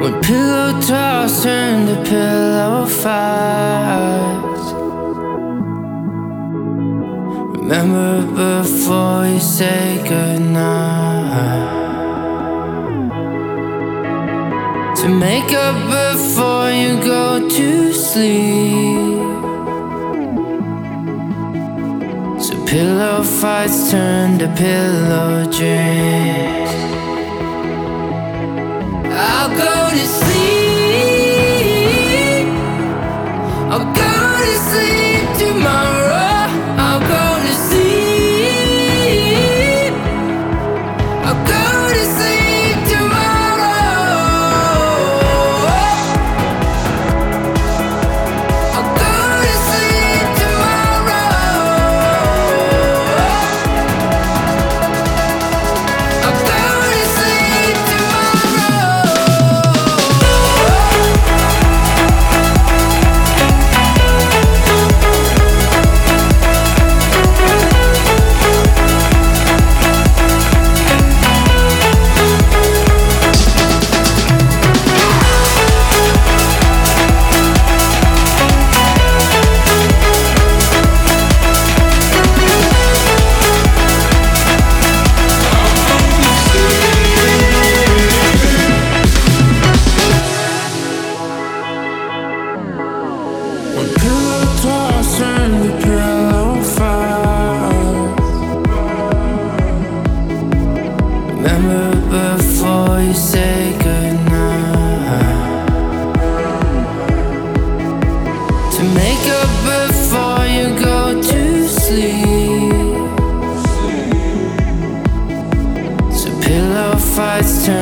Pillow toss turn to pillow fights. Remember before you say goodnight. To make up before you go to sleep. So pillow fights turn to pillow dreams. I'll go to sleep. I'll go to sleep tomorrow. I'll go to sleep. I'll go to sleep tomorrow. I'll go to sleep tomorrow. I'll go to sleep tomorrow. Pillow toss and the pillow fight. Remember before you say goodnight. To make up before you go to sleep. So pillow fights turn